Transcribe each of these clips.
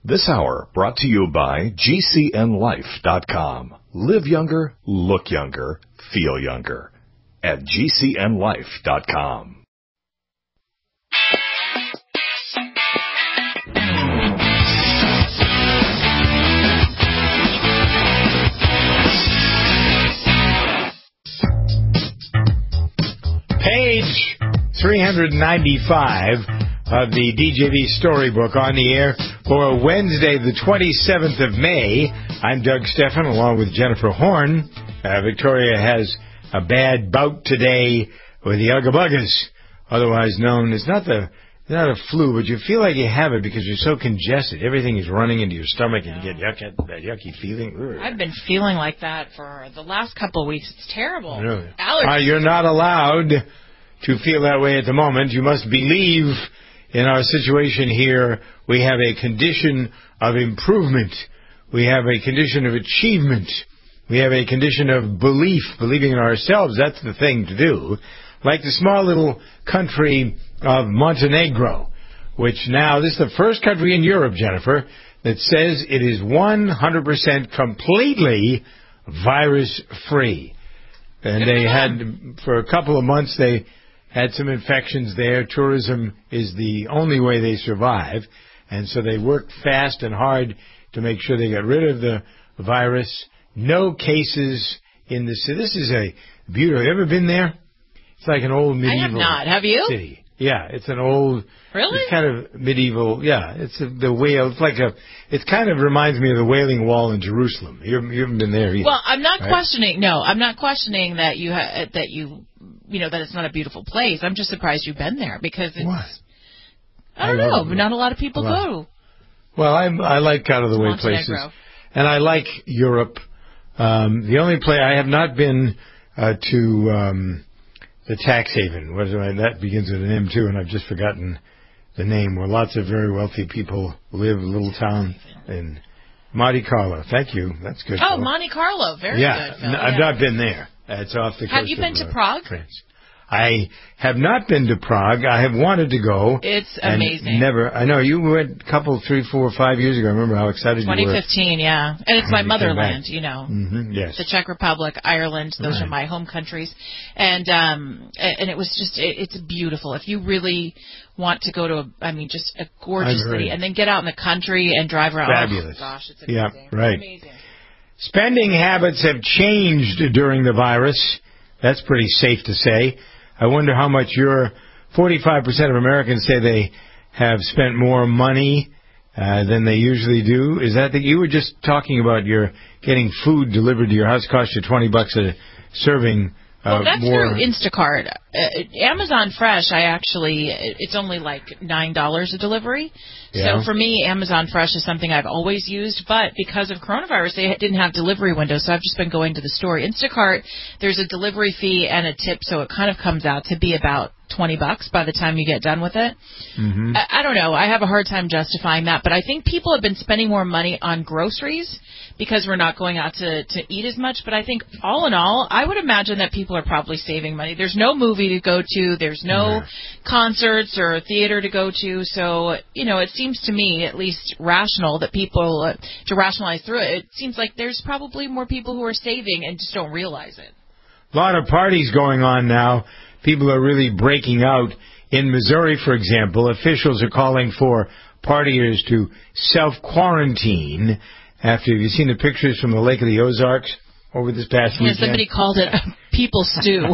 This hour brought to you by GCNLife.com. Live younger, look younger, feel younger. At GCNLife.com. Page 395 of the DJV Storybook on the air for Wednesday, the 27th of May. I'm Doug Stephan along with Jennifer Horn. Victoria has a bad bout today with the Ugga Buggas, otherwise known as not a flu, but you feel like you have it because you're so congested. Everything is running into your stomach and you get that yucky feeling. Ugh. I've been feeling like that for the last couple of weeks. It's terrible. Really? Allergies. You're not allowed to feel that way at the moment. You must believe in our situation here. We have a condition of improvement. We have a condition of achievement. We have a condition of belief, believing in ourselves. That's the thing to do. Like the small little country of Montenegro, which now, this is the first country in Europe, Jennifer, that says it is 100% completely virus-free. And they had, for a couple of months, they had some infections there. Tourism is the only way they survive. And so they worked fast and hard to make sure they got rid of the virus. No cases in the city. This is a beautiful. Have you ever been there? It's like an old medieval. I have not. Have you? City. Yeah, it's an old. Really? It's kind of medieval. Yeah, it's the whale. It's like it kind of reminds me of the Wailing Wall in Jerusalem. You haven't been there either. Well, I'm not right? questioning. No, I'm not questioning that that it's not a beautiful place. I'm just surprised you've been there because it's. What? I don't know. Not a lot of people go. Well, I like out of the way places, and I like Europe. The only place I have not been to. The tax haven. That begins with an M too, and I've just forgotten the name. Where lots of very wealthy people live. A little town in Monte Carlo. Thank you. That's good. Oh, Monte Carlo. Very good. Phil. I've not been there. It's off the coast. Have you been to Prague? France. I have not been to Prague. I have wanted to go. It's amazing. Never. I know you went a couple, 3, 4, 5 years ago. I remember how excited you were. 2015, yeah. And it's my motherland, you know. Mm-hmm, yes. The Czech Republic, Ireland, those are my home countries. And it was just, it's beautiful. If you really want to go to just a gorgeous city and then get out in the country and drive around. Fabulous. Oh, gosh, it's amazing. Yeah, right. It's amazing. Spending habits have changed during the virus. That's pretty safe to say. I wonder how much 45% of Americans say they have spent more money than they usually do. Is that you were just talking about your getting food delivered to your house cost you $20 a serving? Well, that's through Instacart. Amazon Fresh, it's only like $9 a delivery. Yeah. So for me, Amazon Fresh is something I've always used, but because of coronavirus, they didn't have delivery windows, so I've just been going to the store. Instacart, there's a delivery fee and a tip, so it kind of comes out to be about $20 by the time you get done with it. Mm-hmm. I don't know. I have a hard time justifying that, but I think people have been spending more money on groceries because we're not going out to eat as much. But I think all in all, I would imagine that people are probably saving money. There's no movie to go to. There's no concerts or theater to go to. So, it seems to me at least rational that people, to rationalize through it, it seems like there's probably more people who are saving and just don't realize it. A lot of parties going on now. People are really breaking out. In Missouri, for example, officials are calling for partiers to self-quarantine after, have you seen the pictures from the Lake of the Ozarks over this past weekend? Somebody called it a people stew.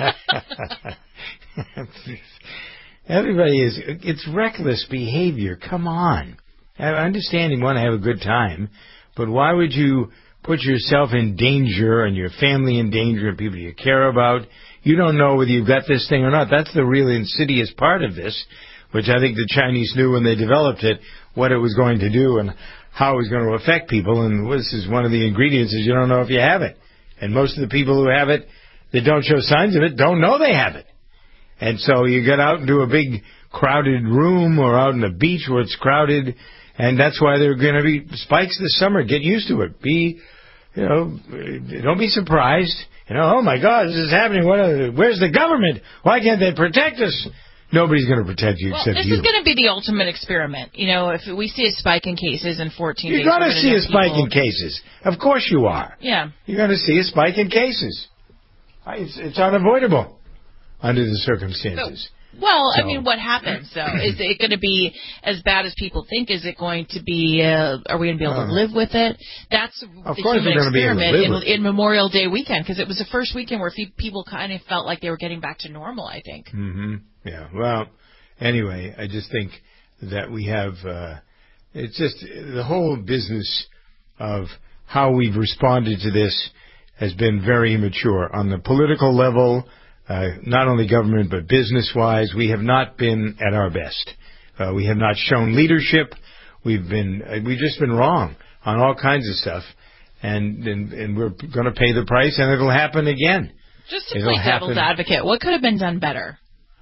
It's reckless behavior. Come on. I understand you want to have a good time, but why would you put yourself in danger and your family in danger and people you care about? You don't know whether you've got this thing or not. That's the real insidious part of this, which I think the Chinese knew when they developed it, what it was going to do and how it was going to affect people. And this is one of the ingredients is you don't know if you have it. And most of the people who have it that don't show signs of it don't know they have it. And so you get out into a big crowded room or out on the beach where it's crowded, and that's why there are going to be spikes this summer. Get used to it. Don't be surprised. Oh my God, this is happening. Where's the government? Why can't they protect us? Nobody's going to protect you except this you. is going to be the ultimate experiment. If we see a spike in cases in 14 days... You're going to see a spike in cases. Of course you are. Yeah. You're going to see a spike in cases. It's unavoidable under the circumstances. What happens, though? Is it going to be as bad as people think? Is it going to be... are we going to be able to live with it? That's the human experiment in Memorial Day weekend, because it was the first weekend where people kind of felt like they were getting back to normal, I think. Mm-hmm. Yeah, well, anyway, I just think that we have, it's just the whole business of how we've responded to this has been very immature. On the political level, not only government but business-wise, we have not been at our best. We have not shown leadership. We've just been wrong on all kinds of stuff, and we're going to pay the price, and it'll happen again. Just to play devil's advocate, what could have been done better?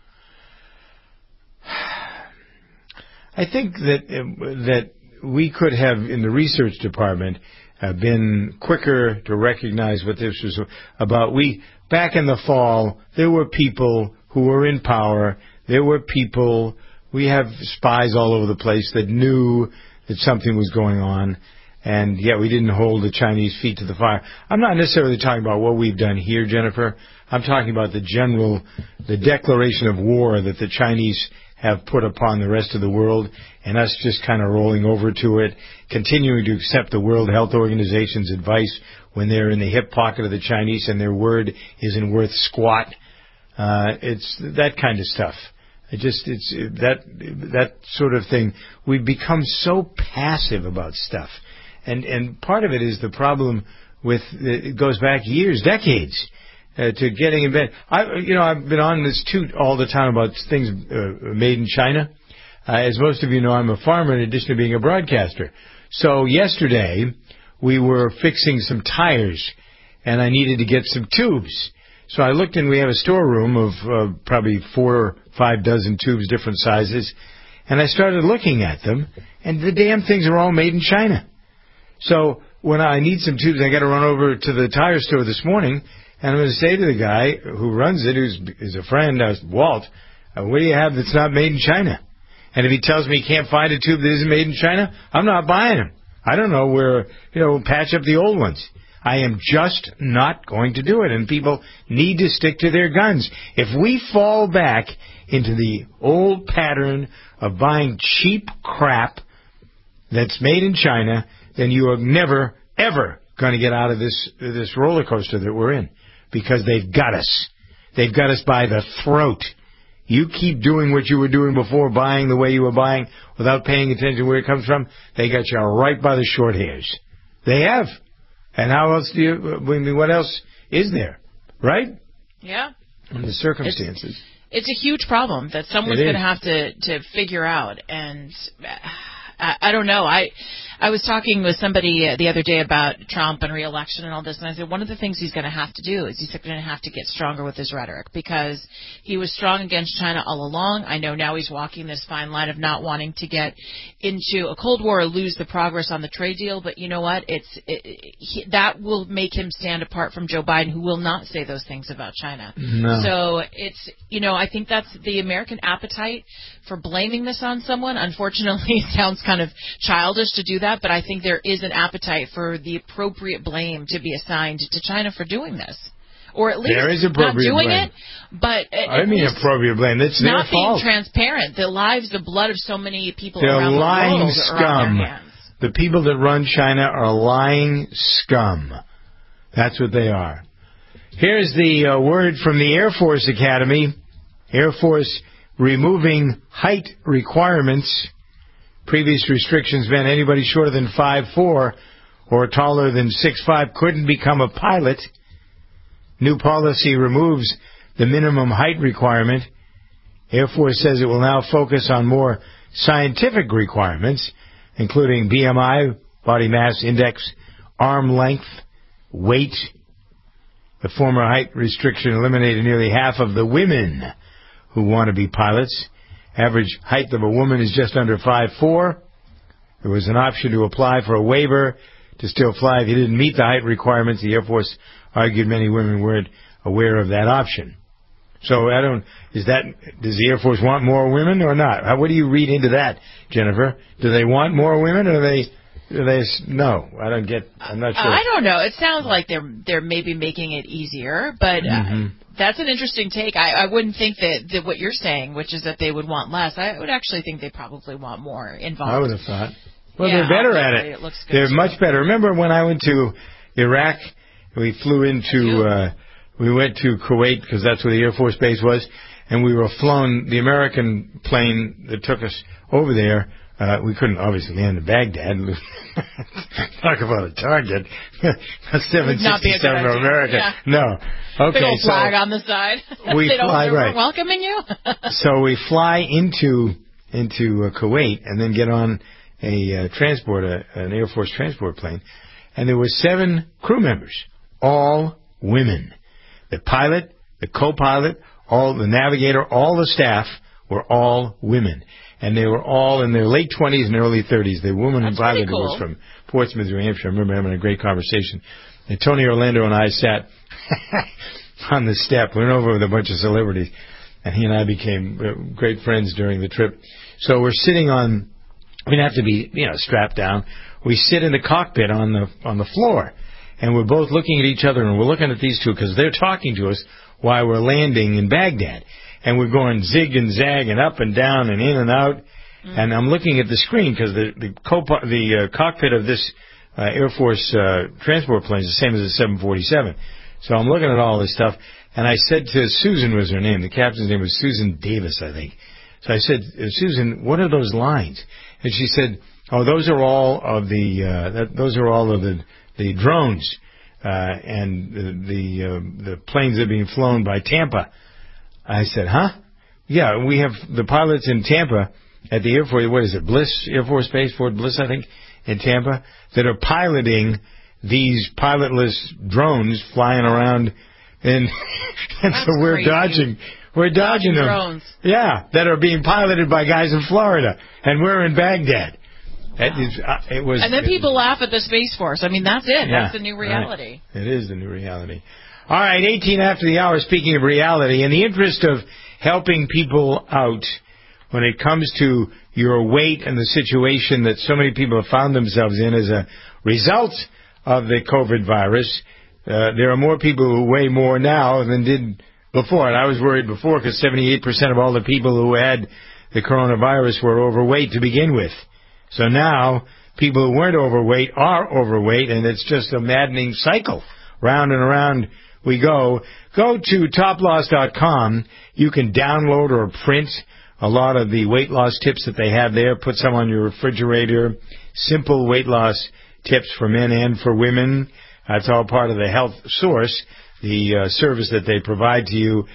I think that we could have, in the research department, been quicker to recognize what this was about. Back in the fall, there were people who were in power. There were people, we have spies all over the place that knew that something was going on, and yet we didn't hold the Chinese feet to the fire. I'm not necessarily talking about what we've done here, Jennifer. I'm talking about the declaration of war that the Chinese have put upon the rest of the world, and us just kind of rolling over to it, continuing to accept the World Health Organization's advice when they're in the hip pocket of the Chinese and their word isn't worth squat. It's that kind of stuff. It's that sort of thing. We've become so passive about stuff, and part of it is the problem with it goes back years, decades. To getting in bed. I've been on this toot all the time about things made in China. As most of you know, I'm a farmer in addition to being a broadcaster. So yesterday, we were fixing some tires, and I needed to get some tubes. So I looked, and we have a storeroom of probably 4 or 5 dozen tubes, different sizes, and I started looking at them, and the damn things are all made in China. So when I need some tubes, I got to run over to the tire store this morning, and I'm going to say to the guy who runs it, who's a friend, Walt, what do you have that's not made in China? And if he tells me he can't find a tube that isn't made in China, I'm not buying them. I don't know where, patch up the old ones. I am just not going to do it, and people need to stick to their guns. If we fall back into the old pattern of buying cheap crap that's made in China, then you are never, ever going to get out of this roller coaster that we're in. Because they've got us. They've got us by the throat. You keep doing what you were doing before, buying the way you were buying, without paying attention to where it comes from. They got you right by the short hairs. They have. And how else what else is there? Right? Yeah. In the circumstances. It's a huge problem that someone's going to have to figure out. And I don't know. I was talking with somebody the other day about Trump and re-election and all this, and I said one of the things he's going to have to do is he's going to have to get stronger with his rhetoric, because he was strong against China all along. I know now he's walking this fine line of not wanting to get into a Cold War or lose the progress on the trade deal, but you know what? That will make him stand apart from Joe Biden, who will not say those things about China. No. So it's, I think that's the American appetite for blaming this on someone. Unfortunately, it sounds kind of childish to do that, but I think there is an appetite for the appropriate blame to be assigned to China for doing this. Or at least there is appropriate not doing blame. It, but I mean appropriate blame. It's their not fault. Being transparent. The lives, the blood of so many people They're around the lying world scum. are on their hands. The people that run China are lying scum. That's what they are. Here's the word from the Air Force Academy. Air Force removing height requirements. Previous restrictions meant anybody shorter than 5'4" or taller than 6'5" couldn't become a pilot. New policy removes the minimum height requirement. Air Force says it will now focus on more scientific requirements, including BMI, body mass index, arm length, weight. The former height restriction eliminated nearly half of the women who want to be pilots. Average height of a woman is just under 5'4". There was an option to apply for a waiver to still fly if you didn't meet the height requirements. The Air Force argued many women weren't aware of that option. So does the Air Force want more women or not? What do you read into that, Jennifer? Do they want more women, or no? I'm not sure. I don't know. It sounds like they're maybe making it easier, but that's an interesting take. I wouldn't think that what you're saying, which is that they would want less. I would actually think they probably want more involved. I would have thought. Well, they're better at it. They're much better. Remember when I went to Iraq? We flew into. We went to Kuwait because that's where the Air Force Base was, and we were flown. The American plane that took us over there. We couldn't obviously land in Baghdad. Talk about a target. 767 of America. Yeah. No. Okay. Big old flag on the side. We fly right. Welcoming you. So we fly into Kuwait and then get on a an Air Force transport plane, and there were 7 crew members, all women. The pilot, the co-pilot, all the navigator, all the staff were all women. And they were all in their late 20s and early 30s. The woman who piloted was from Portsmouth, New Hampshire. I remember having a great conversation. And Tony Orlando and I sat on the step. We went over with a bunch of celebrities. And he and I became great friends during the trip. So we're sitting on, we didn't have to be, strapped down. We sit in the cockpit on the floor. And we're both looking at each other, and we're looking at these two because they're talking to us while we're landing in Baghdad. And we're going zig and zag and up and down and in and out. And I'm looking at the screen because the cockpit of this Air Force transport plane is the same as the 747. So I'm looking at all this stuff. And I said to Susan, was her name. The captain's name was Susan Davis, I think. So I said, Susan, what are those lines? And she said, those are all of the drones and the planes that are being flown by Tampa. I said, huh? Yeah, we have the pilots in Tampa at the Air Force, what is it, Bliss Air Force Base, Fort Bliss, I think, in Tampa, that are piloting these pilotless drones flying around. And so we're crazy. We're dodging them. Drones. Yeah, that are being piloted by guys in Florida. And we're in Baghdad. And then people laugh at the Space Force. I mean, that's it. Yeah, that's the new reality. Right. It is the new reality. All right, 18 after the hour, speaking of reality, in the interest of helping people out when it comes to your weight and the situation that so many people have found themselves in as a result of the COVID virus, there are more people who weigh more now than did before. And I was worried before because 78% of all the people who had the coronavirus were overweight to begin with. So now people who weren't overweight are overweight, and it's just a maddening cycle. Round and around we go. Go to toploss.com. You can download or print a lot of the weight loss tips that they have there. Put some on your refrigerator. Simple weight loss tips for men and for women. That's all part of the Health Source, the service that they provide to you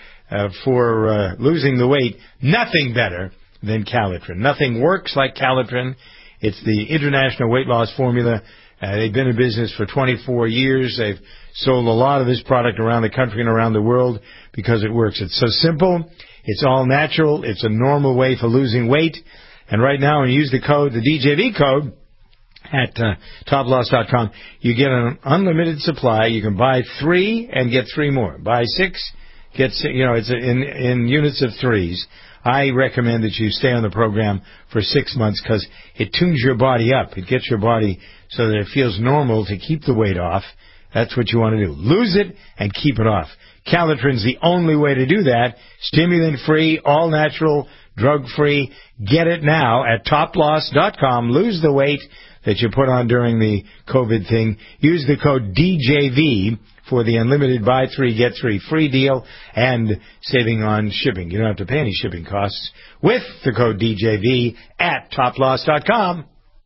for losing the weight. Nothing better than Calitrin. Nothing works like Calitrin. It's the international weight loss formula. They've been in business for 24 years. They've sold a lot of this product around the country and around the world because it works. It's so simple. It's all natural. It's a normal way for losing weight. And right now, when you use the DJV code at toploss.com, you get an unlimited supply. You can buy 3 and get 3 more. Buy 6, get 6. It's in units of 3s. I recommend that you stay on the program for 6 months because it tunes your body up. It gets your body so that it feels normal to keep the weight off. That's what you want to do. Lose it and keep it off. Calitrin's the only way to do that. Stimulant-free, all-natural, drug-free. Get it now at toploss.com. Lose the weight that you put on during the COVID thing. Use the code DJV for the unlimited buy 3, get 3 free deal and saving on shipping. You don't have to pay any shipping costs with the code DJV at toploss.com.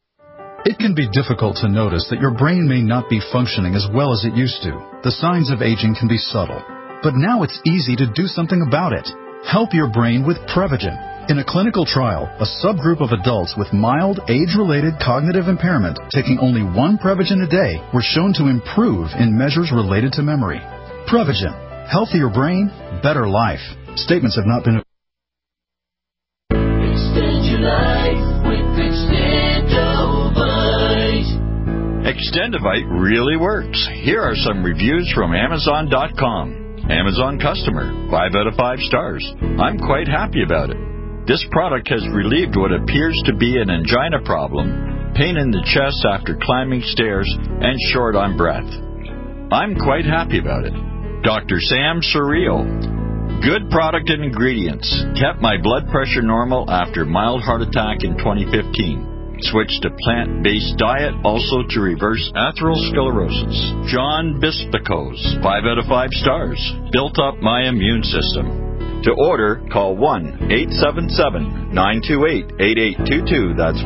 It can be difficult to notice that your brain may not be functioning as well as it used to. The signs of aging can be subtle, but now it's easy to do something about it. Help your brain with Prevagen. In a clinical trial, a subgroup of adults with mild age-related cognitive impairment taking only 1 Prevagen a day were shown to improve in measures related to memory. Prevagen. Healthier brain, better life. Statements have not been... Extend your life with Extendovite. Extendovite really works. Here are some reviews from Amazon.com. Amazon customer, 5 out of 5 stars. I'm quite happy about it. This product has relieved what appears to be an angina problem, pain in the chest after climbing stairs, and short on breath. I'm quite happy about it. Dr. Sam Surreal. Good product and ingredients. Kept my blood pressure normal after mild heart attack in 2015. Switched to plant-based diet, also to reverse atherosclerosis. John Bispicos, 5 out of 5 stars. Built up my immune system. To order, call 1-877-928-8822. That's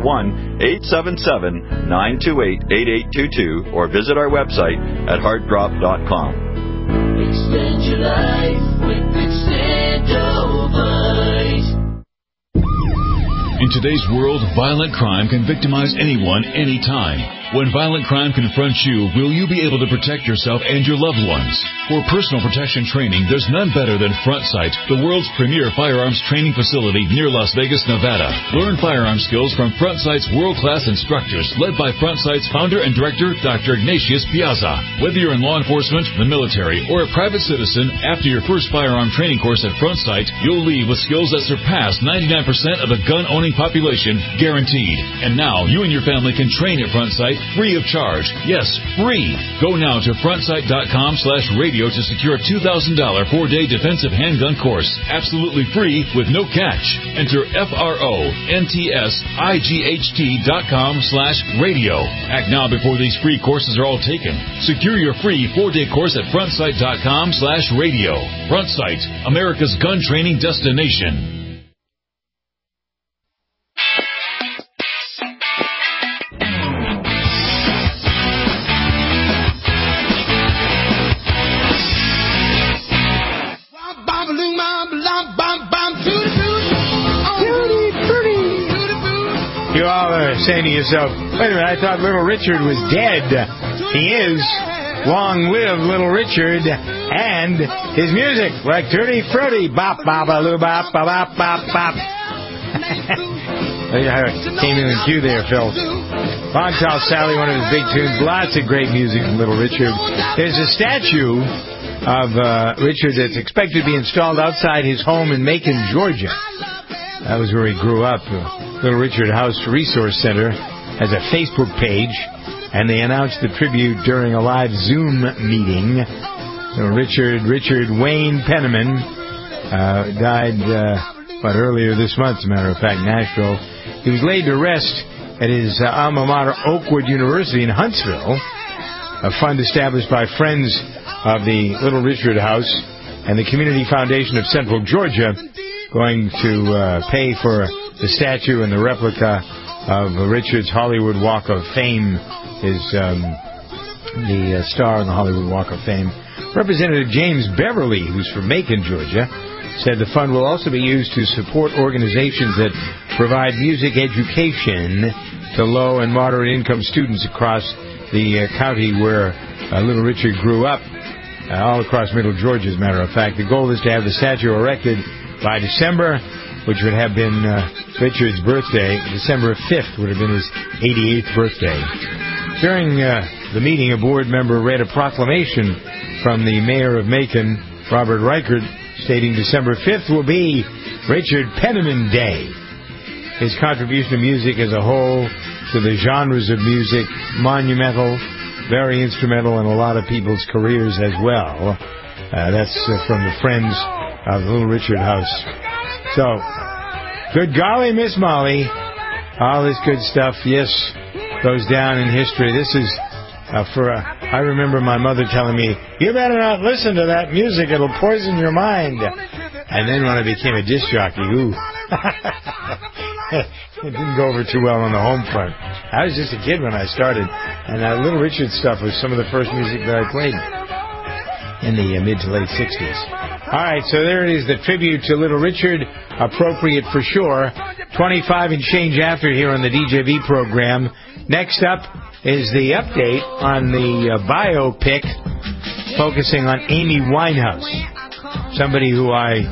1-877-928-8822. Or visit our website at heartdrop.com. Extend your life with Extendovite. In today's world, violent crime can victimize anyone, anytime. When violent crime confronts you, will you be able to protect yourself and your loved ones? For personal protection training, there's none better than Front Sight, the world's premier firearms training facility near Las Vegas, Nevada. Learn firearm skills from Front Sight's world-class instructors, led by Front Sight's founder and director, Dr. Ignatius Piazza. Whether you're in law enforcement, the military, or a private citizen, after your first firearm training course at Front Sight, you'll leave with skills that surpass 99% of the gun-owning population, guaranteed. And now, you and your family can train at Front Sight free of charge. Yes, free. Go now to frontsight.com/radio to secure a $2,000 4-day defensive handgun course. Absolutely free with no catch. Enter FRONTSIGHT.com/radio. Act now before these free courses are all taken. Secure your free 4-day course at frontsight.com/radio. Front Sight, America's gun training destination. You all are saying to yourself, wait a minute, I thought Little Richard was dead. He is. Long live Little Richard and his music, like Tutti Frutti. Bop, bop, a loo, bop, bop, bop, bop, bop. Came in the cue there, Phil. Long Tall Sally, one of his big tunes. Lots of great music from Little Richard. There's a statue of Richard that's expected to be installed outside his home in Macon, Georgia. That was where he grew up. Little Richard House Resource Center has a Facebook page, and they announced the tribute during a live Zoom meeting. Richard Wayne Penniman died earlier this month, as a matter of fact, Nashville. He was laid to rest at his alma mater, Oakwood University in Huntsville, a fund established by Friends of the Little Richard House and the Community Foundation of Central Georgia, going to pay for the statue and the replica of Richard's Hollywood Walk of Fame, the star on the Hollywood Walk of Fame. Representative James Beverly, who's from Macon, Georgia, said the fund will also be used to support organizations that provide music education to low and moderate income students across the county where Little Richard grew up, all across Middle Georgia, as a matter of fact. The goal is to have the statue erected by December, which would have been Richard's birthday. December 5th would have been his 88th birthday. During the meeting, a board member read a proclamation from the mayor of Macon, Robert Reichert, stating December 5th will be Richard Penniman Day. His contribution to music as a whole, to the genres of music, monumental, very instrumental in a lot of people's careers as well. That's from the Friends of Little Richard House. So, good golly, Miss Molly. All this good stuff, yes, goes down in history. This is I remember my mother telling me, you better not listen to that music, it'll poison your mind. And then when I became a disc jockey, it didn't go over too well on the home front. I was just a kid when I started, and Little Richard stuff was some of the first music that I played in the mid to late 60s. All right, so there it is, the tribute to Little Richard, appropriate for sure. 25 and change after here on the DJB program. Next up is the update on the biopic focusing on Amy Winehouse, somebody who I've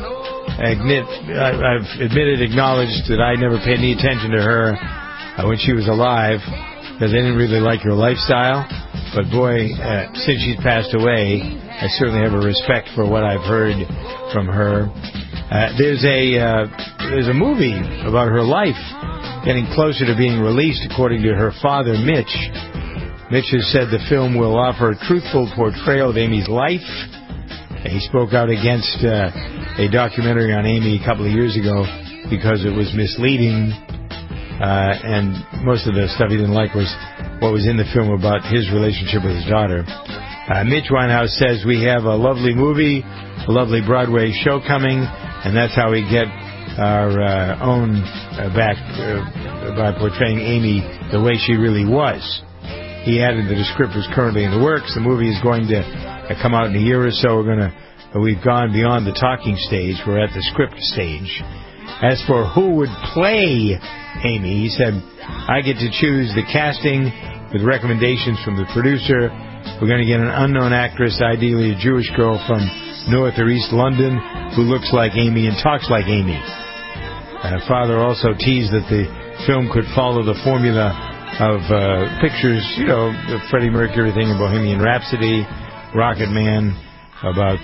acknowledged that I never paid any attention to her when she was alive because I didn't really like her lifestyle. But boy, since she's passed away, I certainly have a respect for what I've heard from her. There's a movie about her life getting closer to being released, according to her father, Mitch. Mitch has said the film will offer a truthful portrayal of Amy's life. He spoke out against a documentary on Amy a couple of years ago because it was misleading, and most of the stuff he didn't like was what was in the film about his relationship with his daughter. Mitch Winehouse says, we have a lovely movie, a lovely Broadway show coming, and that's how we get our own back by portraying Amy the way she really was. He added that the script was currently in the works. The movie is going to come out in a year or so. We've gone beyond the talking stage. We're at the script stage. As for who would play Amy, he said, I get to choose the casting with recommendations from the producer. We're going to get an unknown actress, ideally a Jewish girl from North or East London, who looks like Amy and talks like Amy. Father also teased that the film could follow the formula of pictures, the Freddie Mercury thing in Bohemian Rhapsody, Rocket Man, about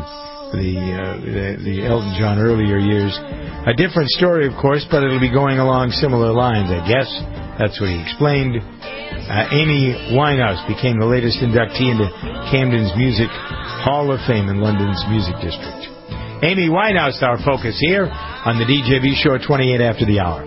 the Elton John earlier years. A different story, of course, but it'll be going along similar lines, I guess. That's what he explained. Amy Winehouse became the latest inductee into Camden's Music Hall of Fame in London's Music District. Amy Winehouse, our focus here on the DJB Show at 28 after the hour.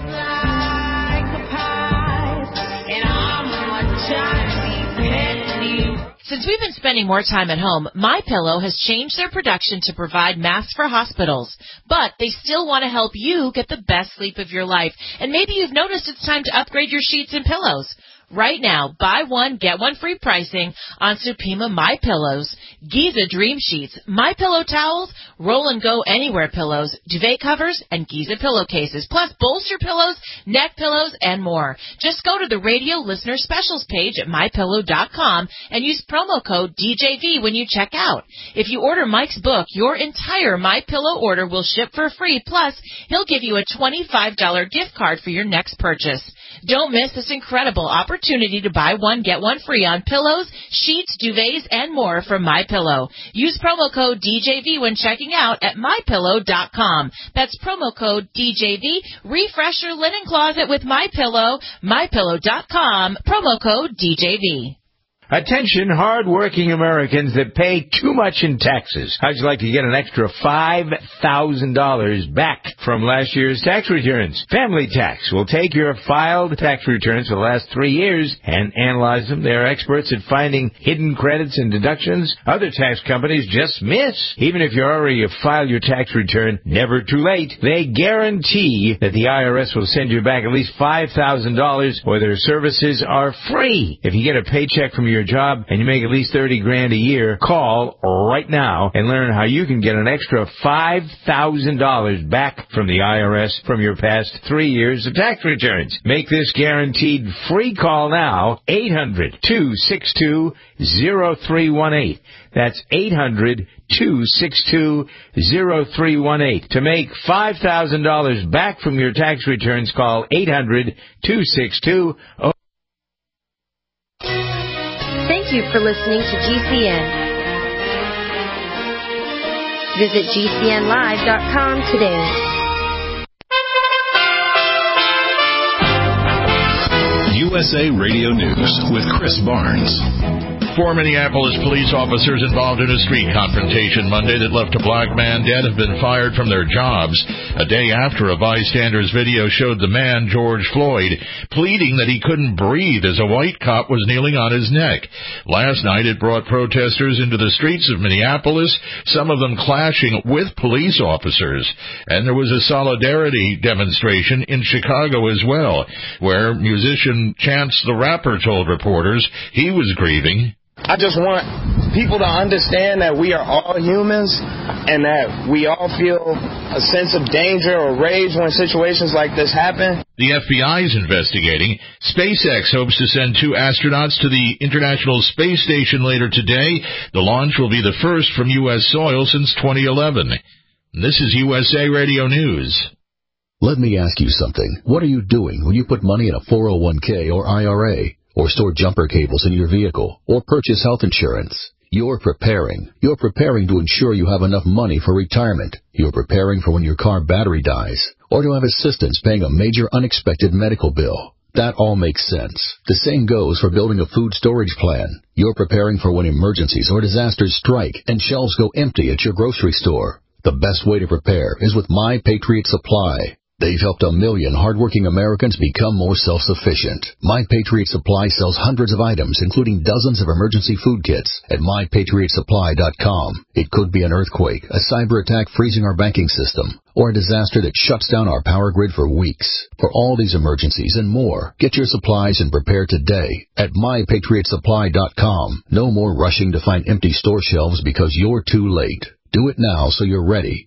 Since we've been spending more time at home, MyPillow has changed their production to provide masks for hospitals. But they still want to help you get the best sleep of your life. And maybe you've noticed it's time to upgrade your sheets and pillows. Right now, buy one, get one free pricing on Supima MyPillows, Giza Dream Sheets, MyPillow towels, Roll and Go Anywhere pillows, duvet covers, and Giza pillowcases, plus bolster pillows, neck pillows, and more. Just go to the radio listener specials page at MyPillow.com and use promo code DJV when you check out. If you order Mike's book, your entire MyPillow order will ship for free, plus he'll give you a $25 gift card for your next purchase. Don't miss this incredible opportunity to buy one, get one free on pillows, sheets, duvets, and more from MyPillow. Use promo code DJV when checking out at MyPillow.com. That's promo code DJV. Refresh your linen closet with MyPillow. MyPillow.com. Promo code DJV. Attention, hard-working Americans that pay too much in taxes. How'd you like to get an extra $5,000 back from last year's tax returns? Family Tax will take your filed tax returns for the last 3 years and analyze them. They're experts at finding hidden credits and deductions other tax companies just miss. Even if you already have filed your tax return, never too late. They guarantee that the IRS will send you back at least $5,000 or their services are free. If you get a paycheck from your job and you make at least $30,000 a year, call right now and learn how you can get an extra $5,000 back from the IRS from your past 3 years of tax returns. Make this guaranteed free call now, 800-262-0318. That's 800-262-0318. To make $5,000 back from your tax returns, call 800-262-0318. Thank you for listening to GCN. Visit GCNlive.com today. USA Radio News with Chris Barnes. 4 Minneapolis police officers involved in a street confrontation Monday that left a black man dead have been fired from their jobs a day after a bystander's video showed the man, George Floyd, pleading that he couldn't breathe as a white cop was kneeling on his neck. Last night it brought protesters into the streets of Minneapolis, some of them clashing with police officers. And there was a solidarity demonstration in Chicago as well, where musician Chance the Rapper told reporters he was grieving. I just want people to understand that we are all humans and that we all feel a sense of danger or rage when situations like this happen. The FBI is investigating. SpaceX hopes to send 2 astronauts to the International Space Station later today. The launch will be the first from U.S. soil since 2011. This is USA Radio News. Let me ask you something. What are you doing when you put money in a 401k or IRA? or store jumper cables in your vehicle, or purchase health insurance. You're preparing. You're preparing to ensure you have enough money for retirement. You're preparing for when your car battery dies, or to have assistance paying a major unexpected medical bill. That all makes sense. The same goes for building a food storage plan. You're preparing for when emergencies or disasters strike and shelves go empty at your grocery store. The best way to prepare is with My Patriot Supply. They've helped 1 million hardworking Americans become more self-sufficient. My Patriot Supply sells hundreds of items, including dozens of emergency food kits at MyPatriotSupply.com. It could be an earthquake, a cyber attack freezing our banking system, or a disaster that shuts down our power grid for weeks. For all these emergencies and more, get your supplies and prepare today at MyPatriotSupply.com. No more rushing to find empty store shelves because you're too late. Do it now so you're ready.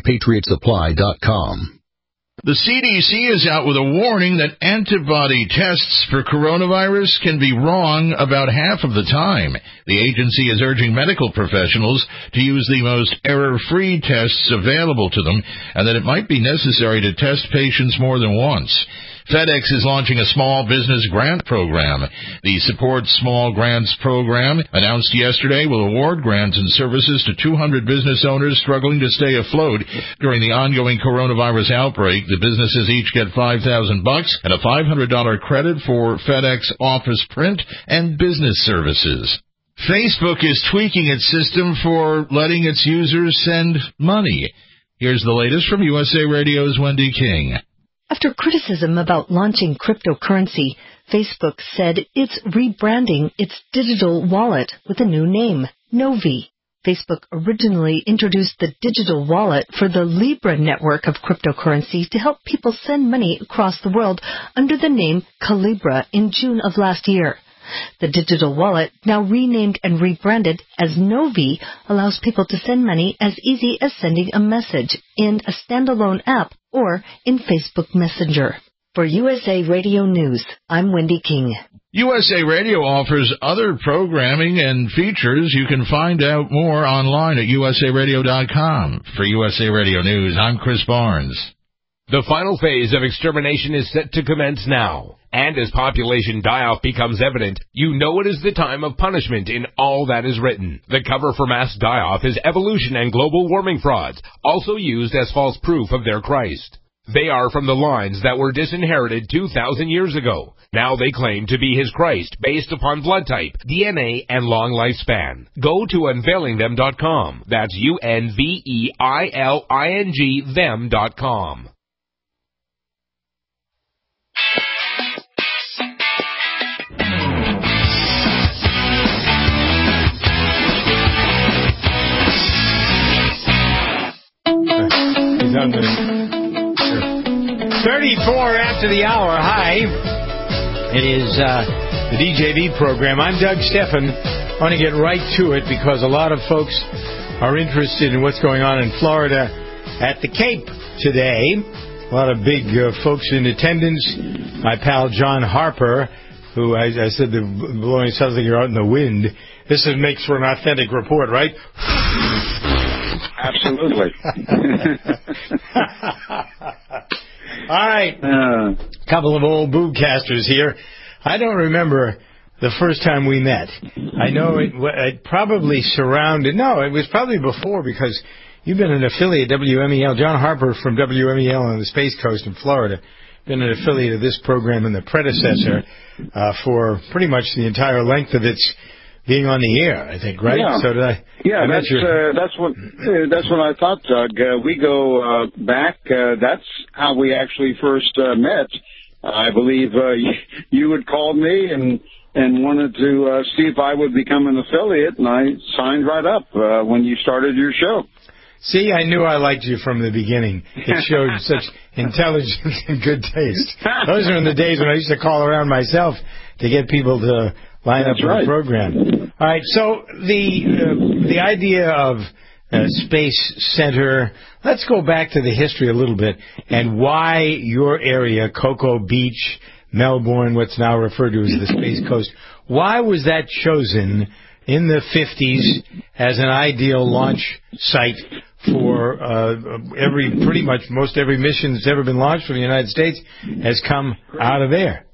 MyPatriotSupply.com. The CDC is out with a warning that antibody tests for coronavirus can be wrong about half of the time. The agency is urging medical professionals to use the most error-free tests available to them, and that it might be necessary to test patients more than once. FedEx is launching a small business grant program. The Support Small Grants program, announced yesterday, will award grants and services to 200 business owners struggling to stay afloat during the ongoing coronavirus outbreak. The businesses each get $5,000 and a $500 credit for FedEx office print and business services. Facebook is tweaking its system for letting its users send money. Here's the latest from USA Radio's Wendy King. After criticism about launching cryptocurrency, Facebook said it's rebranding its digital wallet with a new name, Novi. Facebook originally introduced the digital wallet for the Libra network of cryptocurrency to help people send money across the world under the name Calibra in June of last year. The digital wallet, now renamed and rebranded as Novi, allows people to send money as easy as sending a message in a standalone app or in Facebook Messenger. For USA Radio News, I'm Wendy King. USA Radio offers other programming and features. You can find out more online at usaradio.com. For USA Radio News, I'm Chris Barnes. The final phase of extermination is set to commence now. And as population die-off becomes evident, you know it is the time of punishment in all that is written. The cover for mass die-off is evolution and global warming frauds, also used as false proof of their Christ. They are from the lines that were disinherited 2,000 years ago. Now they claim to be his Christ based upon blood type, DNA, and long lifespan. Go to unveilingthem.com. That's UNVEILING them.com. He's on the 34 after the hour. Hi. It is the DJV program. I'm Doug Steffen. I want to get right to it because a lot of folks are interested in what's going on in Florida at the Cape today. A lot of big folks in attendance. My pal John Harper, who I said the blowing sounds like you're out in the wind. This makes for an authentic report, right? Absolutely. All right. Couple of old boobcasters here. I don't remember the first time we met. I know it probably surrounded... No, it was probably before because you've been an affiliate of WMEL. John Harper from WMEL on the Space Coast in Florida. Been an affiliate of this program and the predecessor for pretty much the entire length of its being on the air, I think, right? Yeah, so did I, yeah, that's what I thought, Doug. We go back. That's how we actually first met. I believe you had called me and wanted to see if I would become an affiliate, and I signed right up when you started your show. See, I knew I liked you from the beginning. It showed such intelligence and good taste. Those are in the days when I used to call around myself to get people to line up for the program. All right, so the idea of Space Center, let's go back to the history a little bit and why your area, Cocoa Beach, Melbourne, what's now referred to as the Space Coast, why was that chosen in the 50s as an ideal launch site for pretty much most every mission that's ever been launched from the United States has come out of there?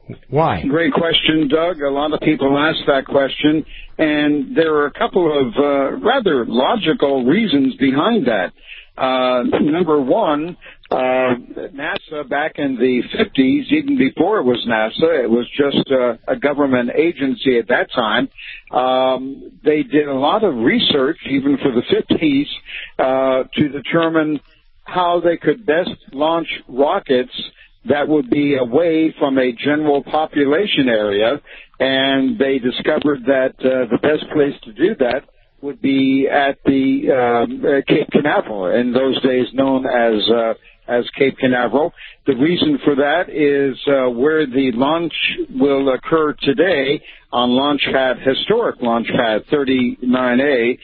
Why? Great question, Doug. A lot of people ask that question, and there are a couple of rather logical reasons behind that. Number one, NASA back in the 50s, even before it was NASA, it was just a government agency at that time. They did a lot of research, even for the 50s, to determine how they could best launch rockets that would be away from a general population area, and they discovered that the best place to do that would be at the Cape Canaveral, in those days known as Cape Canaveral. The reason for that is where the launch will occur today on historic Launch Pad 39A.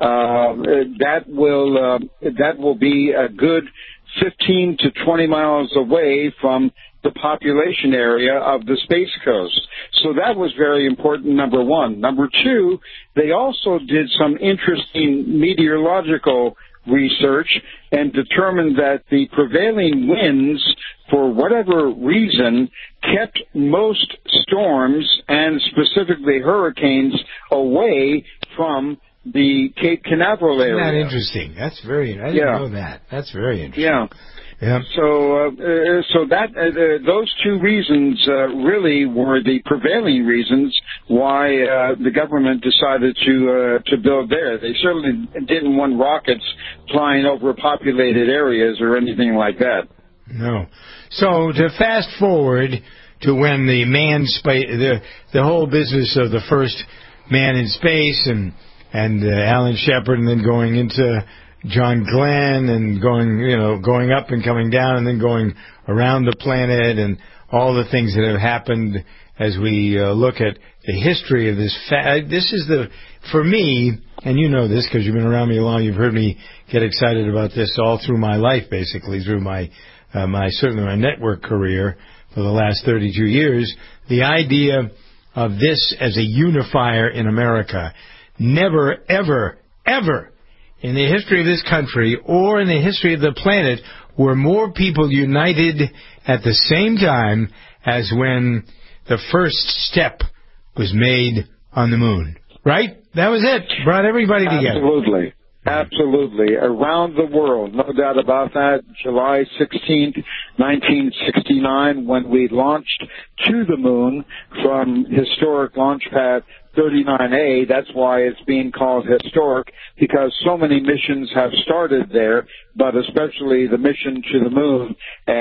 That will be a good 15 to 20 miles away from the population area of the Space Coast. So that was very important, number one. Number two, they also did some interesting meteorological research and determined that the prevailing winds, for whatever reason, kept most storms and specifically hurricanes away from the Cape Canaveral area. Isn't that interesting? That's very. I didn't know that. That's very interesting. Yeah. Yeah. So that those two reasons really were the prevailing reasons why the government decided to build there. They certainly didn't want rockets flying over populated areas or anything like that. No. So to fast forward to when the the whole business of the first man in space and Alan Shepard, and then going into John Glenn, and going up and coming down, and then going around the planet, and all the things that have happened as we look at the history of this. This is for me, and you know this because you've been around me long. You've heard me get excited about this all through my life, basically through my certainly my network career for the last 32 years. The idea of this as a unifier in America. Never, ever, ever in the history of this country or in the history of the planet were more people united at the same time as when the first step was made on the moon. Right? That was it. Brought everybody together. Absolutely. Absolutely. Around the world. No doubt about that. July 16th, 1969, when we launched to the moon from historic Launch Pad 39A. That's why it's being called historic, because so many missions have started there, but especially the mission to the moon,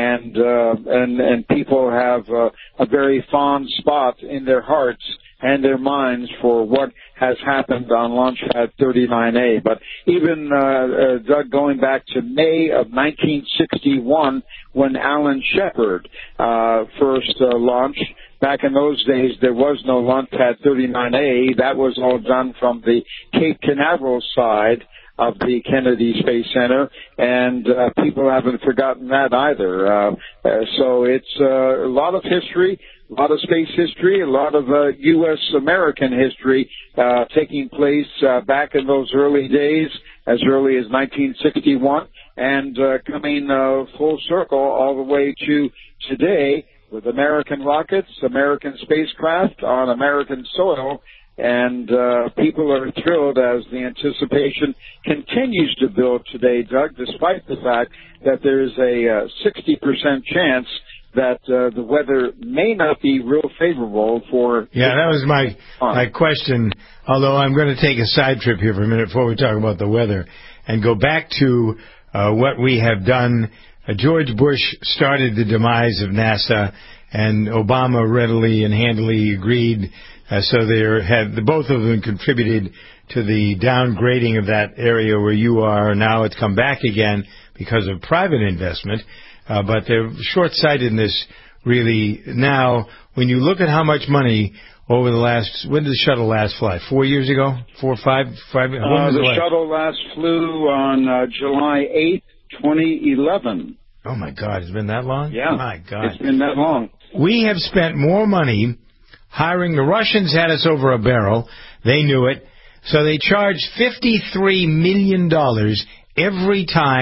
and people have a very fond spot in their hearts and their minds for what has happened on Launch Pad 39A. But even, Doug, going back to May of 1961, when Alan Shepard first launched, back in those days, there was no Launch Pad 39A. That was all done from the Cape Canaveral side of the Kennedy Space Center, and people haven't forgotten that either. So it's a lot of history, a lot of space history, a lot of U.S. American history taking place back in those early days, as early as 1961, and coming full circle all the way to today, with American rockets, American spacecraft on American soil, and people are thrilled as the anticipation continues to build today, Doug, despite the fact that there's a 60% chance that the weather may not be real favorable for... Yeah, that was my question, although I'm going to take a side trip here for a minute before we talk about the weather and go back to what we have done. George Bush started the demise of NASA, and Obama readily and handily agreed. So both of them contributed to the downgrading of that area where you are. Now it's come back again because of private investment. But the short-sightedness really now, when you look at how much money over the last, when did the shuttle last fly? 4 years ago? 4 or 5? The shuttle last flew on July 8th, 2011. Oh, my God. It's been that long? Yeah. My God. It's been that long. We have spent more money hiring. The Russians had us over a barrel. They knew it. So they charged $53 million every time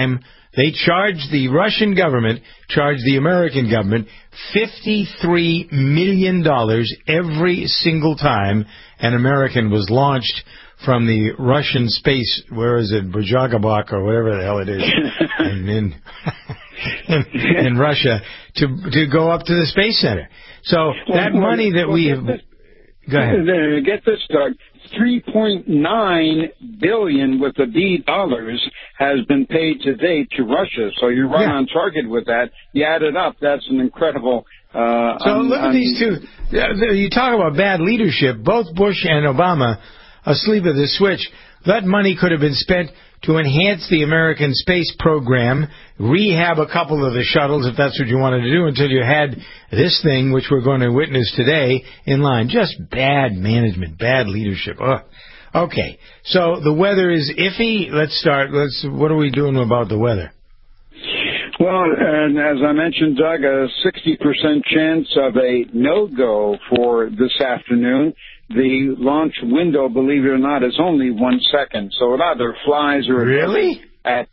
The Russian government charged the American government $53 million every single time an American was launched from the Russian space, where is it, Bajagabak or whatever the hell it is, in Russia, to go up to the Space Center. So that money that we have... Go ahead. Get this, Doug. $3.9 billion with the B dollars has been paid to date to Russia. So you're right on target with that. You add it up, that's an incredible... so look at these two. You talk about bad leadership. Both Bush and Obama, asleep at the switch. That money could have been spent to enhance the American space program, rehab a couple of the shuttles, if that's what you wanted to do, until you had this thing, which we're going to witness today, in line. Just bad management, bad leadership. Ugh. Okay, so the weather is iffy. Let's start. What are we doing about the weather? Well, and as I mentioned, Doug, a 60% chance of a no-go for this afternoon. The launch window, believe it or not, is only 1 second. So it either flies or... Really? At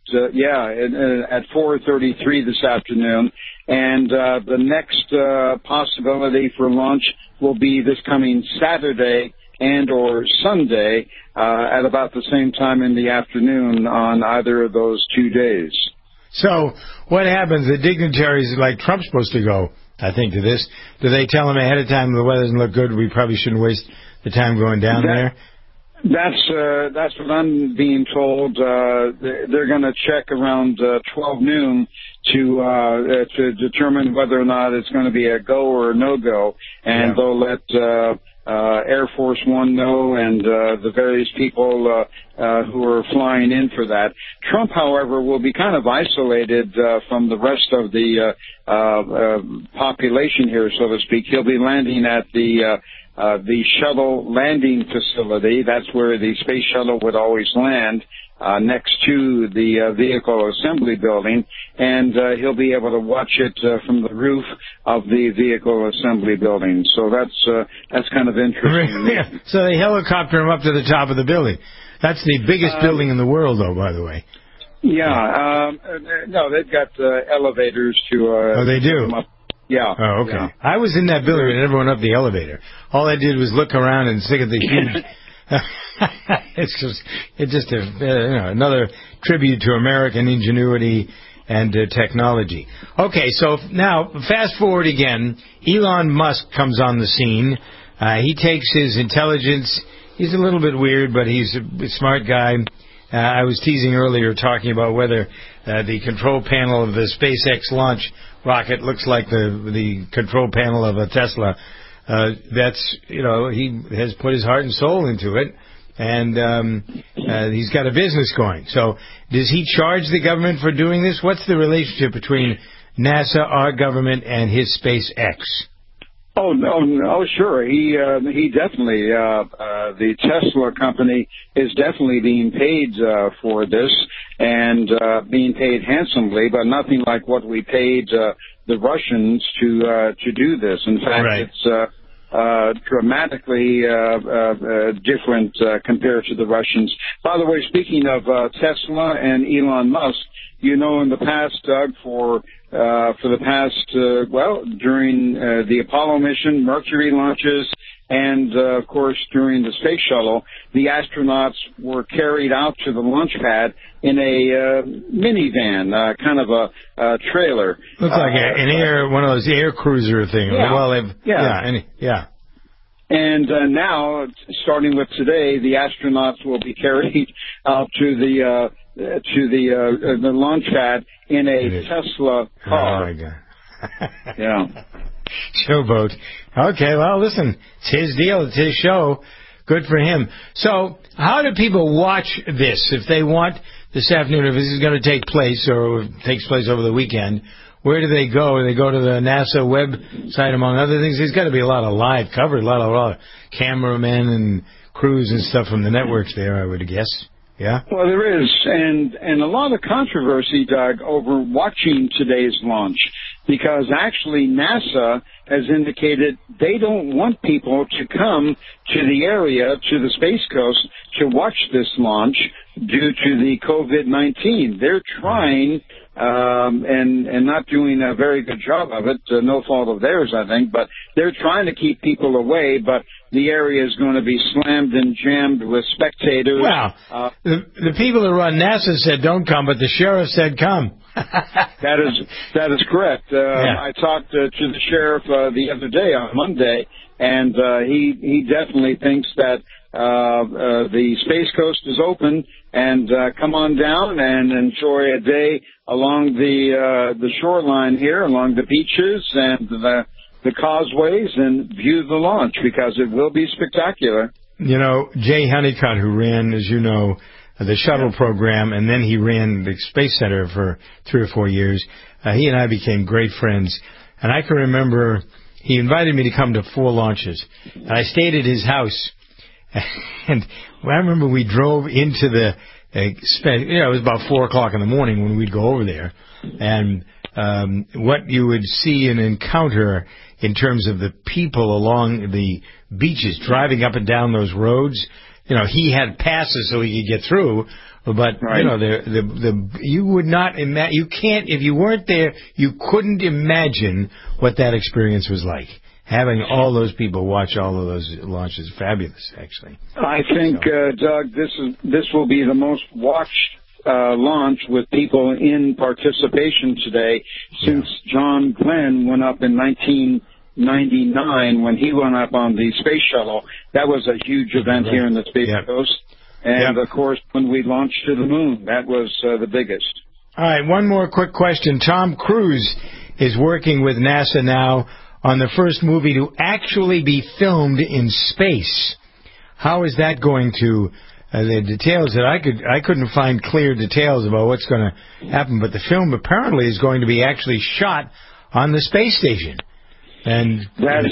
4:33 this afternoon. And the next possibility for launch will be this coming Saturday and or Sunday at about the same time in the afternoon on either of those 2 days. So what happens? The dignitaries like Trump's supposed to go, I think, to this. Do they tell him ahead of time the weather doesn't look good, we probably shouldn't waste the time going down there? That's what I'm being told. They're going to check around 12 noon to determine whether or not it's going to be a go or a no-go, and they'll let Air Force One know and the various people who are flying in for that. Trump, however, will be kind of isolated from the rest of the population here, so to speak. He'll be landing at the shuttle landing facility. That's where the space shuttle would always land, next to the vehicle assembly building, and he'll be able to watch it from the roof of the vehicle assembly building. So that's kind of interesting. Yeah. So they helicopter him up to the top of the building. That's the biggest building in the world, though, by the way. Yeah. No, they've got elevators to... oh, they do? Yeah. Oh, okay. Yeah. I was in that building and never went up the elevator. All I did was look around and stick at the huge... it's just another tribute to American ingenuity and technology. Okay, so now fast forward again. Elon Musk comes on the scene. He takes his intelligence. He's a little bit weird, but he's a smart guy. I was teasing earlier talking about whether the control panel of the SpaceX launch rocket looks like the control panel of a Tesla. He has put his heart and soul into it, and he's got a business going. So does he charge the government for doing this? What's the relationship between NASA, our government, and his SpaceX? Oh, no, sure. He definitely, the Tesla company is definitely being paid for this, and being paid handsomely, but nothing like what we paid the Russians to do this. In fact, it's dramatically different compared to the Russians. By the way, speaking of Tesla and Elon Musk, in the past, Doug, for the past, during the Apollo mission, Mercury launches, and, of course, during the space shuttle, the astronauts were carried out to the launch pad in a minivan, kind of a trailer. Looks like one of those air cruiser things. And now, starting with today, the astronauts will be carried out to the launch pad in a Tesla car. Oh my God! Yeah. Showboat. Okay, well, listen, it's his deal. It's his show. Good for him. So, how do people watch this if they want this afternoon? If this is going to take place or takes place over the weekend, where do they go? Do they go to the NASA website, among other things? There's got to be a lot of live coverage, a lot of cameramen and crews and stuff from the networks there, I would guess. Yeah? Well, there is, and a lot of controversy, Doug, over watching today's launch, because actually NASA has indicated they don't want people to come to the area, to the Space Coast, to watch this launch due to the COVID-19. They're trying and not doing a very good job of it. No fault of theirs, I think, but they're trying to keep people away, but the area is going to be slammed and jammed with spectators. Well, the people that run NASA said don't come, but the sheriff said come. That is correct. I talked to the sheriff the other day on Monday, and he definitely thinks that the Space Coast is open, and come on down and enjoy a day along the shoreline here, along the beaches and the causeways, and view the launch, because it will be spectacular. You know, Jay Honeycutt, who ran, as you know, the shuttle program, and then he ran the Space Center for 3 or 4 years, he and I became great friends. And I can remember he invited me to come to 4 launches, and I stayed at his house. And I remember we drove into the, it was about 4 o'clock in the morning when we'd go over there. And what you would see and encounter in terms of the people along the beaches driving up and down those roads, he had passes so he could get through. But, right. You would not imagine, you can't, if you weren't there, you couldn't imagine what that experience was like. Having all those people watch all of those launches, fabulous, actually. I think, Doug, this will be the most watched launch with people in participation today since John Glenn went up in 1999 when he went up on the space shuttle. That was a huge event here in the Space Coast. And, of course, when we launched to the moon, that was the biggest. All right, one more quick question. Tom Cruise is working with NASA now on the first movie to actually be filmed in space. How is that going to, the details that I couldn't find clear details about what's going to happen, but the film apparently is going to be actually shot on the space station. And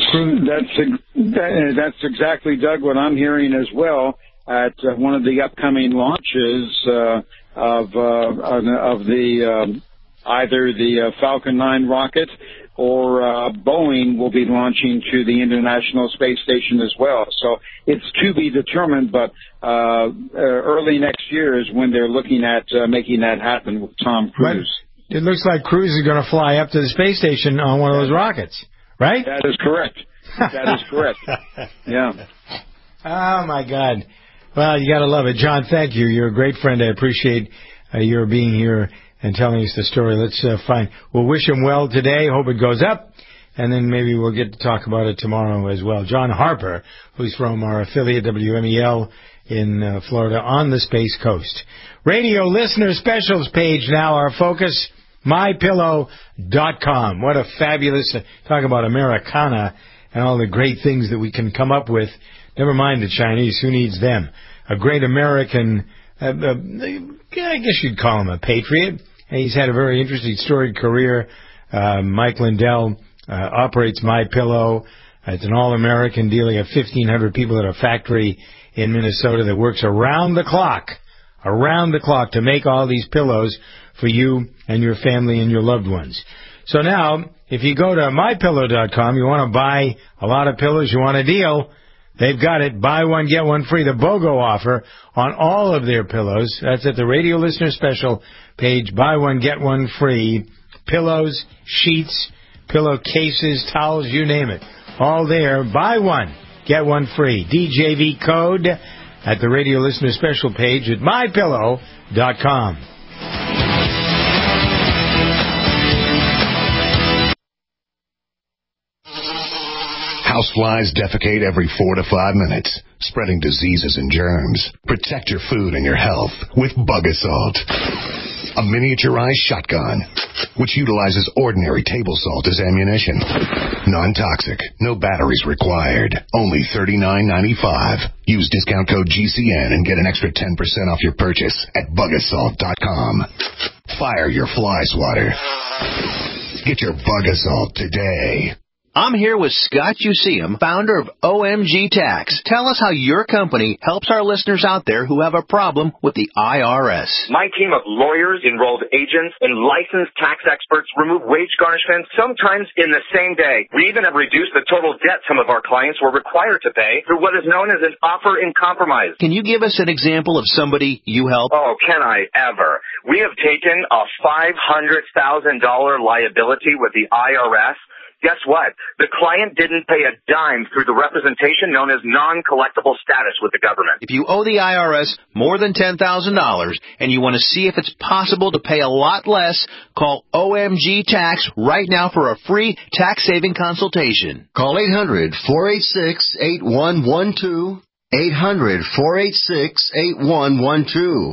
that's exactly, Doug, what I'm hearing as well at one of the upcoming launches of the either the Falcon 9 rocket or Boeing will be launching to the International Space Station as well. So it's to be determined, but early next year is when they're looking at making that happen with Tom Cruise. But it looks like Cruise is going to fly up to the space station on one of those rockets, right? That is correct. That is correct. Yeah. Oh, my God. Well, you got to love it. John, thank you. You're a great friend. I appreciate your being here and telling us the story. Let's we'll wish him well today. Hope it goes up. And then maybe we'll get to talk about it tomorrow as well. John Harper, who's from our affiliate WMEL in Florida on the Space Coast. Radio listener specials page now. Our focus, MyPillow.com. What a fabulous, talk about Americana and all the great things that we can come up with. Never mind the Chinese. Who needs them? A great American, I guess you'd call him a patriot. He's had a very interesting, storied career. Mike Lindell operates MyPillow. It's an all-American deal. You have 1,500 people at a factory in Minnesota that works around the clock to make all these pillows for you and your family and your loved ones. So now, if you go to MyPillow.com, you want to buy a lot of pillows, you want a deal, they've got it. Buy one, get one free. The BOGO offer on all of their pillows. That's at the radio listener special page. Buy one, get one free. Pillows, sheets, pillowcases, towels, you name it. All there. Buy one, get one free. DJV code at the radio listener special page at MyPillow.com. Houseflies defecate every 4 to 5 minutes, spreading diseases and germs. Protect your food and your health with Bug Assault. A miniaturized shotgun, which utilizes ordinary table salt as ammunition. Non-toxic, no batteries required. Only $39.95. Use discount code GCN and get an extra 10% off your purchase at bugassault.com. Fire your fly swatter. Get your Bug Assault today. I'm here with Scott Useum, founder of OMG Tax. Tell us how your company helps our listeners out there who have a problem with the IRS. My team of lawyers, enrolled agents, and licensed tax experts remove wage garnishments sometimes in the same day. We even have reduced the total debt some of our clients were required to pay through what is known as an offer in compromise. Can you give us an example of somebody you help? Oh, can I ever? We have taken a $500,000 liability with the IRS. Guess what? The client didn't pay a dime through the representation known as non-collectible status with the government. If you owe the IRS more than $10,000 and you want to see if it's possible to pay a lot less, call OMG Tax right now for a free tax-saving consultation. Call 800-486-8112. 800-486-8112.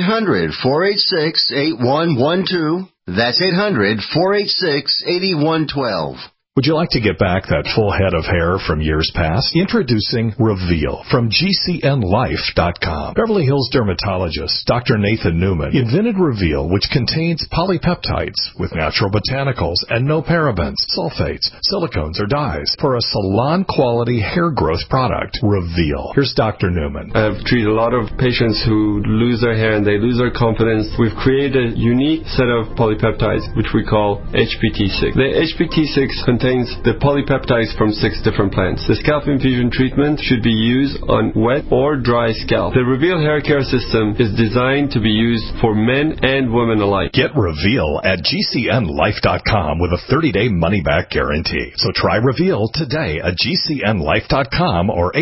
800-486-8112. That's 800-486-8112. Would you like to get back that full head of hair from years past? Introducing Reveal from GCNLife.com. Beverly Hills dermatologist Dr. Nathan Newman invented Reveal, which contains polypeptides with natural botanicals and no parabens, sulfates, silicones, or dyes for a salon-quality hair growth product. Reveal. Here's Dr. Newman. I've treated a lot of patients who lose their hair and they lose their confidence. We've created a unique set of polypeptides, which we call HPT6. The HPT6 contains the polypeptides from 6 different plants. The scalp infusion treatment should be used on wet or dry scalp. The Reveal hair care system is designed to be used for men and women alike. Get Reveal at GCNLife.com with a 30-day money-back guarantee. So try Reveal today at GCNLife.com or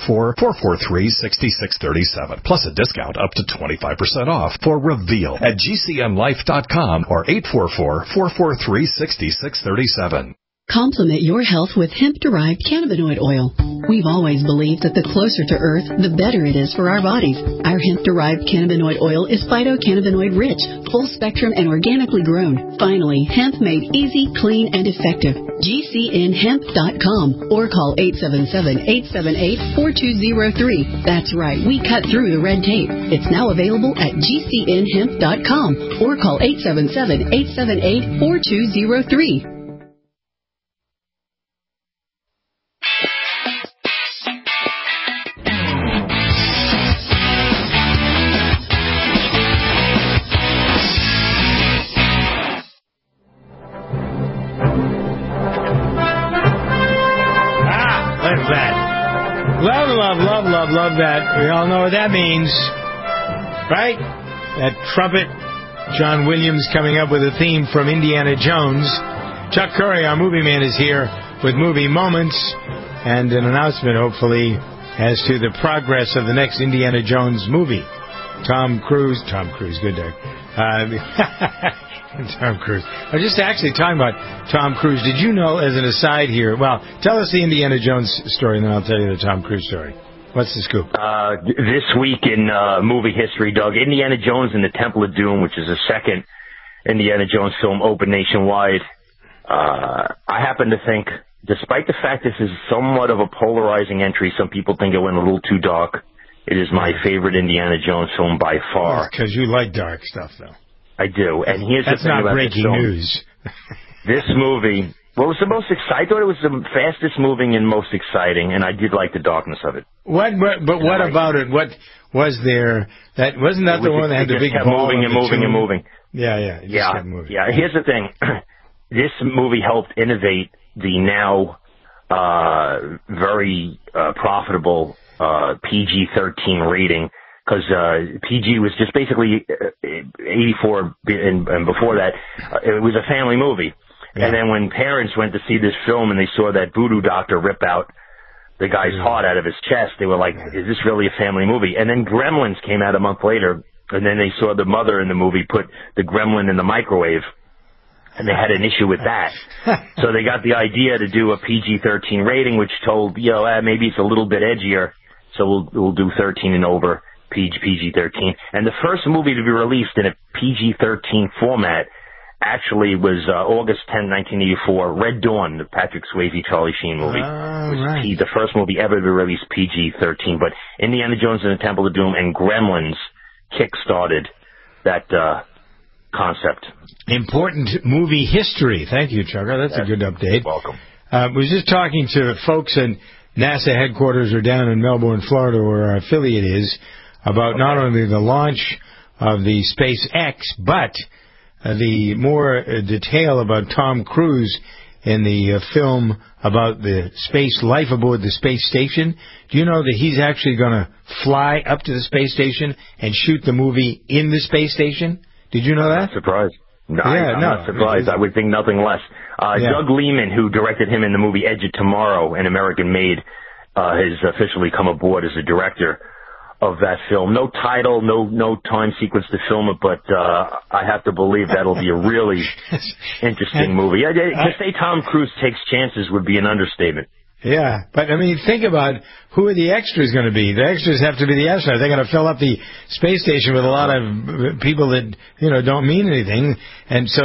844-443-6637. Plus a discount up to 25% off for Reveal at GCNLife.com or 844-443-6637. Complement your health with hemp-derived cannabinoid oil. We've always believed that the closer to Earth, the better it is for our bodies. Our hemp-derived cannabinoid oil is phytocannabinoid-rich, full-spectrum, and organically grown. Finally, hemp made easy, clean, and effective. GCNHemp.com or call 877-878-4203. That's right, we cut through the red tape. It's now available at GCNHemp.com or call 877-878-4203. Love that. We all know what that means, right? That trumpet. John Williams coming up with a theme from Indiana Jones. Chuck Curry, our movie man, is here with Movie Moments and an announcement, hopefully, as to the progress of the next Indiana Jones movie. Tom Cruise, good day. Tom Cruise. I was just actually talking about Tom Cruise. Did you know, as an aside here, well, tell us the Indiana Jones story, and then I'll tell you the Tom Cruise story. What's the scoop? This week in movie history, Doug, Indiana Jones and the Temple of Doom, which is the second Indiana Jones film open nationwide. I happen to think, despite the fact this is somewhat of a polarizing entry, some people think it went a little too dark. It is my favorite Indiana Jones film by far. Because you like dark stuff, though. I do. And here's That's the thing not about breaking this film. news. This movie, well, it was the most exciting. I thought it was the fastest moving and most exciting, and I did like the darkness of it. What about it? What was there? That wasn't that the one that had the big ball moving and moving and moving. Yeah. It just kept moving. Yeah. Here's the thing. This movie helped innovate the now very profitable PG-13 rating, because PG was just basically 84, and before that, it was a family movie. Yeah. And then when parents went to see this film and they saw that voodoo doctor rip out the guy's heart out of his chest, they were like, is this really a family movie? And then Gremlins came out a month later, and then they saw the mother in the movie put the gremlin in the microwave, and they had an issue with that. So they got the idea to do a PG-13 rating, which told, maybe it's a little bit edgier, so we'll do 13 and over, PG-13. And the first movie to be released in a PG-13 format actually was August 10, 1984, Red Dawn, the Patrick Swayze, Charlie Sheen movie. It was the first movie ever to be released PG-13. But Indiana Jones and the Temple of Doom and Gremlins kick-started that concept. Important movie history. Thank you, Chucker. That's a good update. Welcome. was just talking to folks at NASA headquarters or down in Melbourne, Florida, where our affiliate is, about not only the launch of the SpaceX, but the more detail about Tom Cruise in the film about the space life aboard the space station. Do you know that he's actually going to fly up to the space station and shoot the movie in the space station? Did you know that? I'm not surprised. No, I'm not surprised. I would think nothing less. Doug Liman, who directed him in the movie Edge of Tomorrow, an American-made, has officially come aboard as a director of that film. No title, no time sequence to film it, but I have to believe that'll be a really interesting movie. To say Tom Cruise takes chances would be an understatement. Yeah, but I mean, think about who are the extras going to be. The extras have to be the astronauts. They're going to fill up the space station with a lot of people that don't mean anything, and so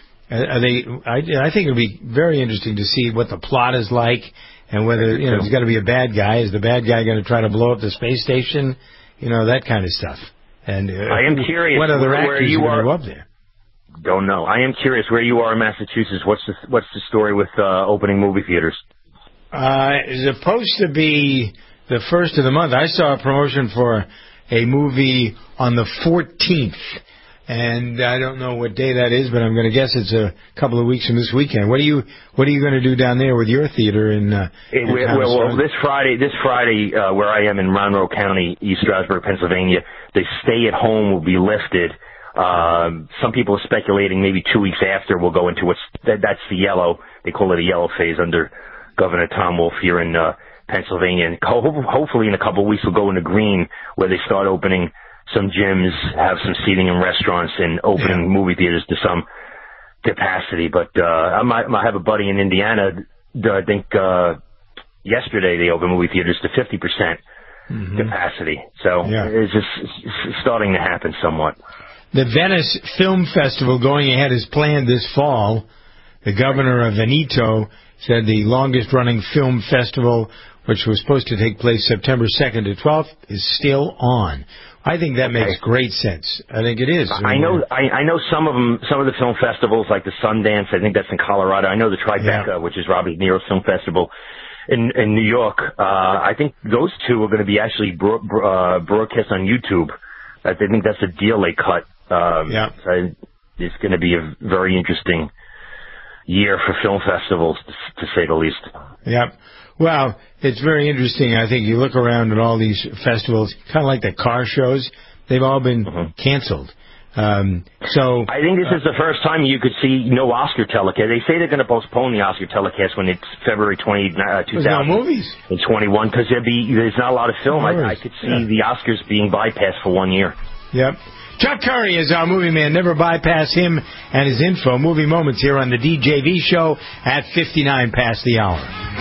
I think it'll be very interesting to see what the plot is like. And whether, there's got to be a bad guy. Is the bad guy going to try to blow up the space station? That kind of stuff. And I am curious what other actors where you are are going to go up there. Don't know. I am curious where you are in Massachusetts. What's the story with opening movie theaters? It's supposed to be the first of the month. I saw a promotion for a movie on the 14th. And I don't know what day that is, but I'm going to guess it's a couple of weeks from this weekend. What are you going to do down there with your theater in well, this Friday, where I am in Monroe County, East Stroudsburg, Pennsylvania, the stay-at-home will be lifted. Some people are speculating maybe 2 weeks after we'll go into that's the yellow. They call it a yellow phase under Governor Tom Wolf here in Pennsylvania. And hopefully in a couple of weeks we'll go into green, where they start opening some gyms, have some seating in restaurants, and opening movie theaters to some capacity. But I have a buddy in Indiana. I think yesterday they opened movie theaters to 50% capacity. So it's just starting to happen somewhat. The Venice Film Festival going ahead is planned this fall. The governor of Veneto said the longest-running film festival, which was supposed to take place September 2nd to 12th, is still on. I think that makes great sense. I think it is. I know some of the film festivals, like the Sundance, I think that's in Colorado. I know the Tribeca, which is Robert De Niro's film festival in New York. I think those two are going to be actually broadcast on YouTube. I think that's a deal they cut. So it's going to be a very interesting year for film festivals, to say the least. Yep. Well, it's very interesting. I think you look around at all these festivals, kind of like the car shows, they've all been canceled. So I think this is the first time you could see no Oscar telecast. They say they're going to postpone the Oscar telecast when it's February 2021 because there's not a lot of film. I could see the Oscars being bypassed for 1 year. Yep. Chuck Curry is our movie man. Never bypass him and his info. Movie Moments here on the DJV show at 59 past the hour.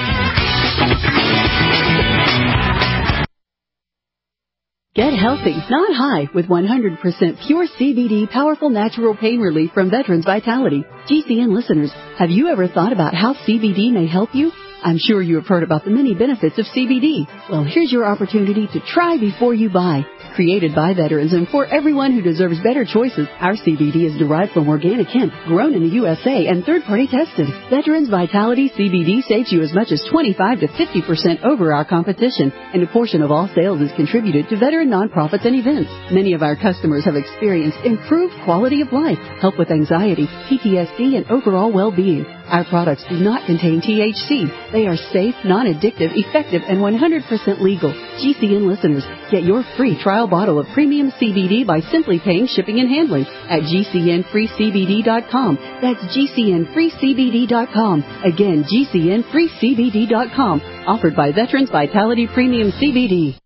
Get healthy, not high, with 100% pure CBD powerful natural pain relief from Veterans Vitality. GCN listeners, have you ever thought about how CBD may help you? I'm sure you have heard about the many benefits of CBD. Well, here's your opportunity to try before you buy. Created by veterans and for everyone who deserves better choices, our CBD is derived from organic hemp, grown in the USA and third-party tested. Veterans Vitality CBD saves you as much as 25 to 50% over our competition, and a portion of all sales is contributed to veteran nonprofits and events. Many of our customers have experienced improved quality of life, help with anxiety, PTSD, and overall well-being. Our products do not contain THC. They are safe, non-addictive, effective, and 100% legal. GCN listeners, get your free trial bottle of premium CBD by simply paying shipping and handling at GCNFreeCBD.com. That's GCNFreeCBD.com. Again, GCNFreeCBD.com. Offered by Veterans Vitality Premium CBD.